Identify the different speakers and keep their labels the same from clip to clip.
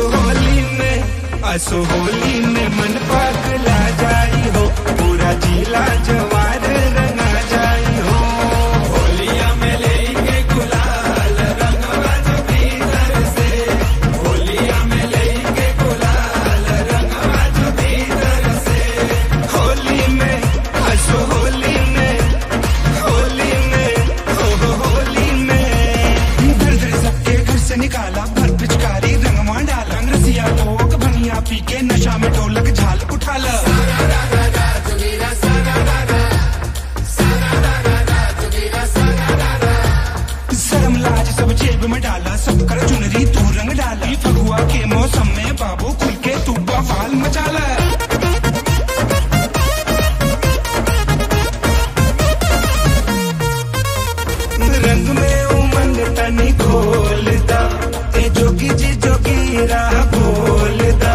Speaker 1: असो होली में मन पागला जाई हो, पूरा जिला जवार रंगा जाई हो। होलिया में लेके गुलाल रंगवा जो भीतर से, होलिया में लेके गुलाल रंगवा जो भीतर से। होली में असो होली में, होली में हो होली में। घर घर सबके घर से निकाला भर पिचकारी रंगवा डाला, रसिया तो पी के नशा में ढोलक झाल उठा ल। शर्म लाज सब जेब में डाला, सब कर चुनरी तू रंग डाला। फगुआ के मौसम में बाबू खुल के तू बवाल मचाला। रंग में उमंग तनी खोलदा, ए जोगी जी जोगी राह बोलदा।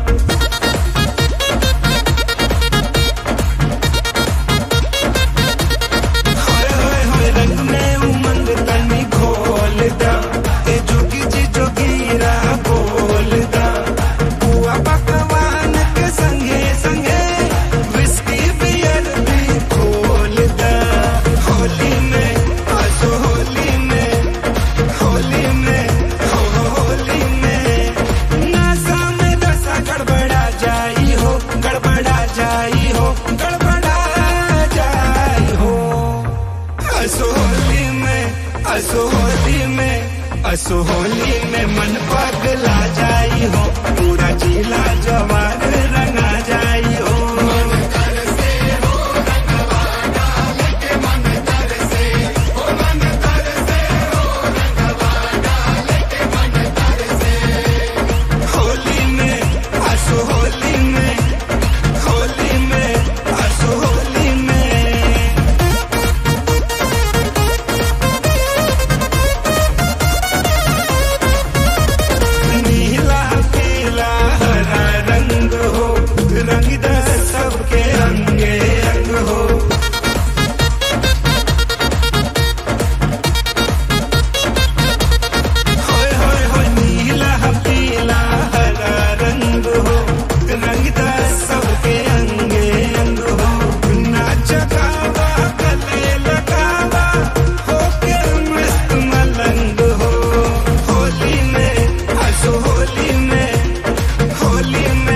Speaker 1: असो होली में मन पागला जाई हो, पूरा जिला जवार रंगा जाई हो। मन तरसे हो रंगवा डाल के, मन तरसे हो, मन तरसे हो रंगवा डाल के, मन तरसे। होली में असो होली में, होली में असो होली में। सबके अंगे अंग हो, होय होय होय नीला पीला हरा रंग हो, रंगदा सबके अंगे अंग हो। नाच गावा गले लगावा, होके मस्त मलंग हो। होली में असो होली में, होली में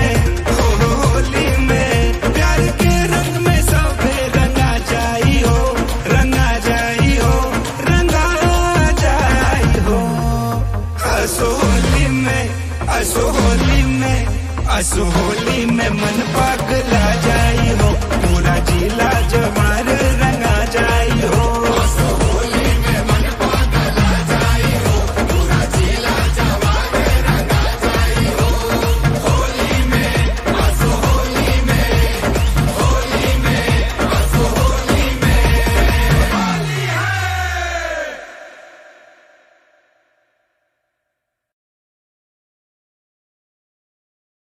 Speaker 1: असो होली में मन पागला जाई हो, पूरा जिला जवान